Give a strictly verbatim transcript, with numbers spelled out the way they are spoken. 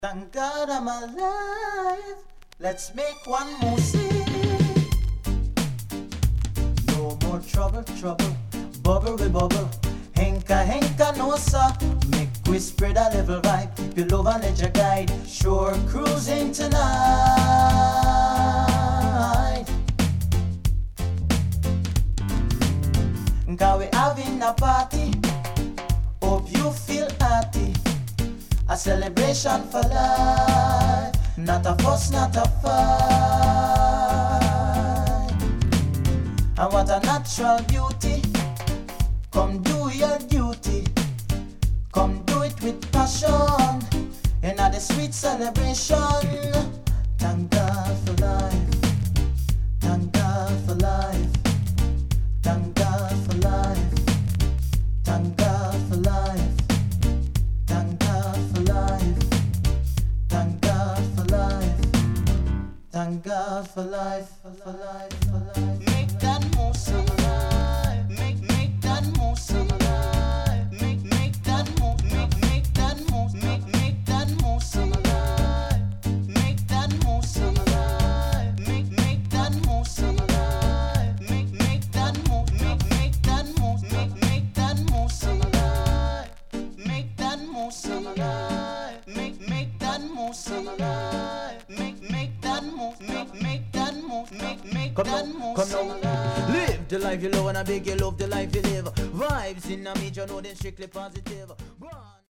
Thank God I'm alive. Let's make one more scene. No more trouble, trouble. Bubble we bubble. Henka, henka, no sir. Make we spread a level vibe. Keep your love and let your guide. Shore cruising tonight. Cause we having a party. Hope you feel happy. A celebration for life. Not a fuss, not a fight. And what a natural beauty. Come do your duty. Come do it with passion. In a the sweet celebration. Thank God for life. Thank God for life. Thank God for life. Thank God for life. Thank God for life. Thank God for life. Thank God for life. For life, for life. Make that move, sing alive. Make, make that move, sing alive. Make, make that move, make, make that move, make, make that move, sing alive. Make that move, sing alive. Make, make that move, sing alive. Make, make that move, make, make that move, make, make that move, sing alive. Make that move, sing alive. Make, make that move, sing alive. Make, make that move, make, make that move, make, make that move, sing alive. Live the life you love and I beg you love the life you live. Vibes in a major, know then strictly positive. Run.